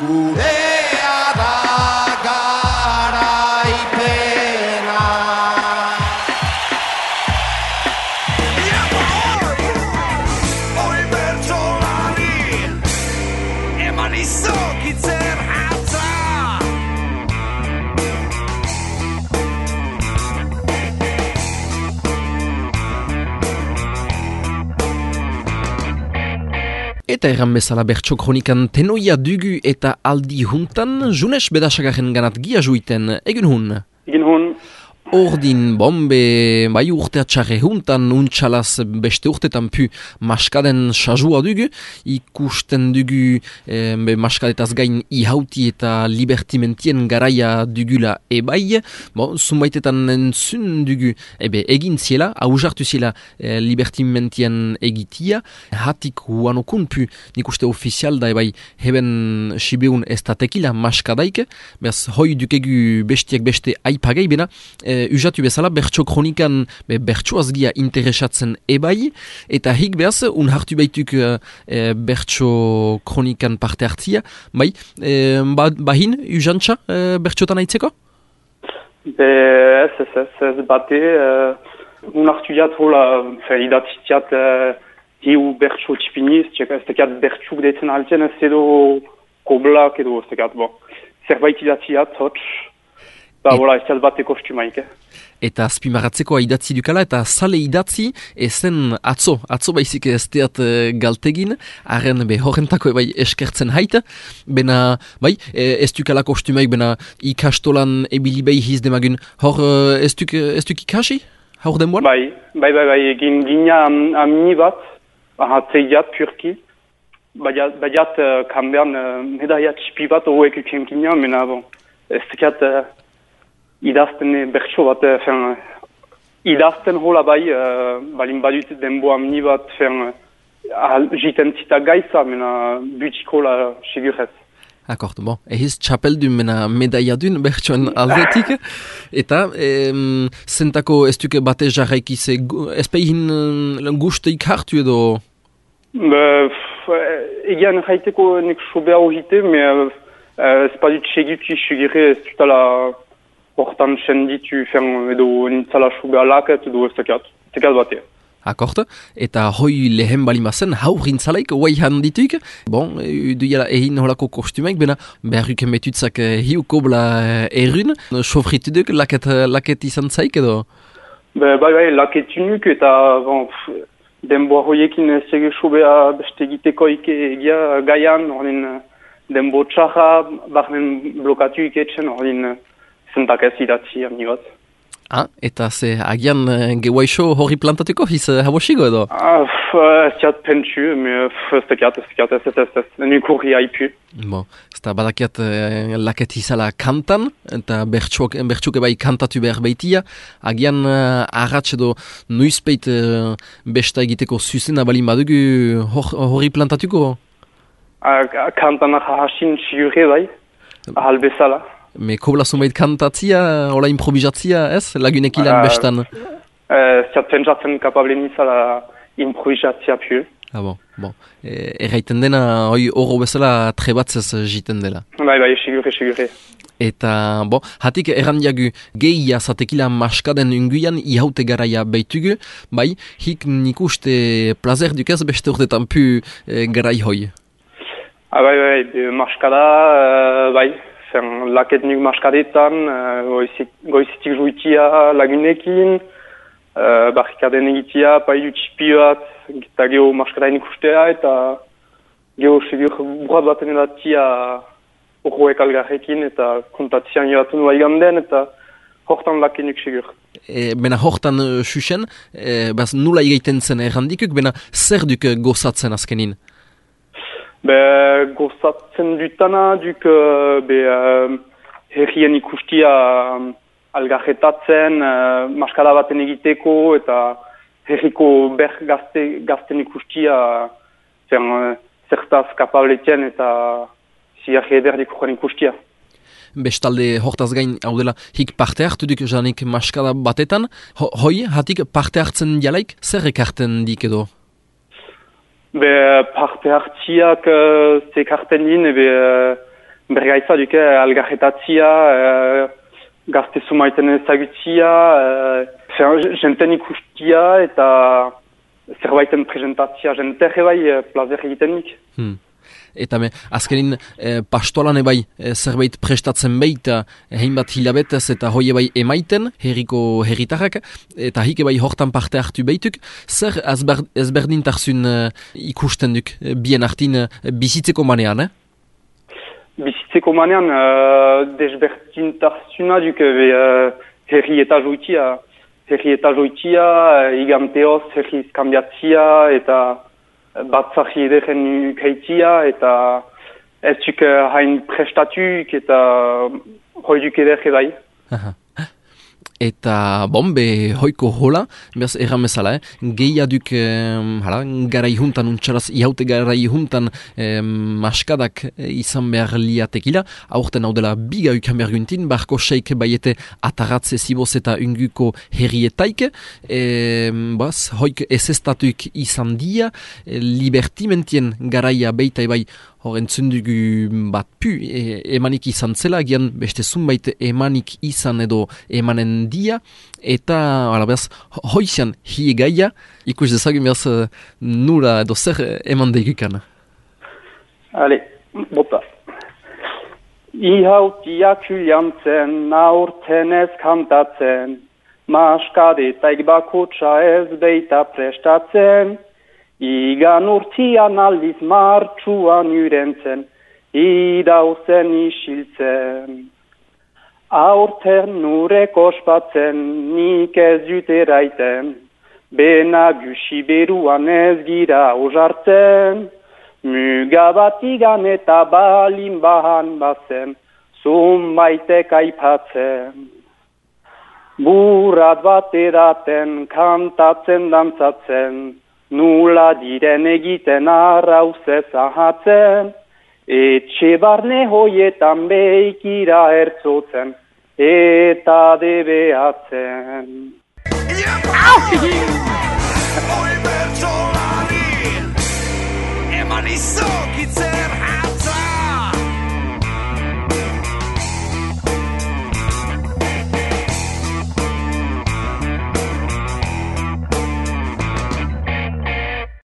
Gurea da garaipena. Hoi bertsolari eman izokitzen hatza. Eta erran bezala bertso kronikan tenoia dugu eta aldi juntan, Junes Bedasagaren ganat gia juiten, egun hun? Egin hun. Ordin bombe, bai urteatxarre juntan, untxalaz beste urtetan pu maskaden sajua dugu, ikusten dugu maskadetaz gain ihauti eta libertimentien garaia dugula ebai, zunbaitetan entzun dugu, egin ziela, hausartu ziela libertimentien egitia, hatik huanokun pu nik uste ofizial da ebai heben sibeun ez da tekila maskadaik, beraz hoi dukegu bestiak beste aipagei bena, usatu bezala, bertso kronikan bertsoaz gia interesatzen ebai, eta hik behaz, hartu baituk bertso kronikan parte hartzia, bai, bahin, usantxa bertsotan aitzeko? Ez bate, hartu jat hola, idatzitiat hiu bertso txipiniz, ez tekat bertsuk deitzen altzen, ez edo koblak edo, ez tekat, zerbait idatziat, hotz, ez jat bate kostumaik. Eta azpimaratzeko idatzi dukala, eta sale idatzi ezen atzo baizik ez teat galtegin, arren horrentako bai eskertzen haita, bena, bai, ez dukala kostumaik, bena ikastolan ebilibei hizdemagun, hor ez duk ikasi? Hor denboan? Bai, egin gina amini bat, ahatzeiat purki, baiat kanbean medaia txipi bat horrek uken gina, mena, ez tekat idazten bertso bat, idazten hola bai, balin badut denbo amni bat, jiten zita gaitza, mena butiko la sigurez. Akort, ehiz txapeldun mena medaia dun bertsoan aldetik, eta zentako ez duke bate jarraikiz, ez peihin gusteik hartu edo? Egian jaiteko nek sobea hojite, ez badut segitzi sigure ez dutala hortan senditu edo nintzala subea laket edo ez tekat bate. Akort, eta hoi lehen balimazen haurintzalaik guai handituk, duiala egin holako kostumaik, bena beharruken betutzak hiu kobla errun, sofritu duk laket izan zaik edo? Bai, laketunuk eta denboa hoiekin zege sobea beste egitekoik egia gaian, denbo txarra, barnen blokatu iketzen, zentak ez idatzi amni bat. Eta ze agian gehuaixo hori plantatuko, hiz habosigo edo? Ez jat pentsu, ez tekiat, nik hori haipu. Ez da badakiat laket izala kantan, eta bertxuk bai kantatu behar baitia, agian arratx edo nuizpeit besta egiteko zuzena balin badugu hori plantatuko? Kantan hasin sigure bai, ahal bezala. Me kobla zumeit kantatzia, hola improvisatzia, ez? Lagunek ilan bestan? Ziat pentsatzen kapable nizala improvisatzia pu. Erraiten dena, hoi horro bezala trebatzez jiten dela. Bai, sigure. Eta, hatik errandiagu gehia zatekila maskaden unguian ihaute garaia baitugu, bai, hik nik uste plazer dukez beste urtetan pu garai hoi. Bai, maskada, bai. Laket nuk maskadetan, goizitik juitia lagunekin, barrikaden egitia, paidu txipi bat, eta geho maskadain ikustea, eta geho segur burat baten edatia horroek algarrekin, eta kontatzian joatun baigan den, eta hortan laket nuk segur. Bena hortan xuxen, nula egiten zen errandikuk, bena zer duk gozatzen azkenin? Gozatzen dutana, herrien ikustia algarretatzen, maskada baten egiteko, eta herriko ber gazten ikustia zertaz kapabletien eta ziarri ederdik horren ikustia. Bestalde hortaz gain, hau dela, hik parte hartu duk janik maskada batetan, hoi, hatik parte hartzen jalaik, zer ekarten dik edo? Parte hartziak zekarten din, bergaitza duke algarretatzia, gazte sumaiten ezagutzia, jenten ikustia eta zerbaiten presentatzia jenterre bai plazer egitenik. Eta azkenin pastolan ebai zerbait prestatzen baita hainbat hilabetez eta hoi ebai emaiten herriko herritarrak eta hik ebai hortan parte hartu baituk. Zer ezberdintasun ikusten duk bien artin bizitzeko manean, Bizitzeko manean desberdintasuna duk herri eta joitia. Herri eta joitia, iganteoz herri izkambiatzia eta batzarri ederen ukaitzia eta ez duk hain prestatuk eta hoi duk eder bai. Eta hoiko hola, beraz erramezala, gehiaduk garai juntan, untxaraz ihaute garai juntan maskadak izan behar liatekila, aurten hau dela biga ukan behar guntin, barko seik baiete ataratze ziboz eta unguko herrietaik, hoik ezestatuk izan dia, libertimentien garaia beita ebai horrentzun dugu bat emanik izan zela, gian beste zunbait emanik izan edo emanen dia, eta beraz, hoizian hie gaia, ikus dezagun beraz nula edo zer eman deigukan. Ale, bota. Ihautiak juliantzen, aurten ez kantatzen, maskadetaik bakotsa ez beita prestatzen, igan urtian aldiz martxuan urentzen, idauzen isiltzen. Aurten nurek ospatzen, nik ez dut eraiten, bena gusi beruan ez gira osartzen, mugabatigan eta balin bahan bazen, zunbaitek aipatzen. Burrat bat edaten, kantatzen dantzatzen, nula diren egiten arrauzez ahatzen, etxe barne hoietan beikira ertzotzen, eta debeatzen. Oi bertsolari, eman izokitzen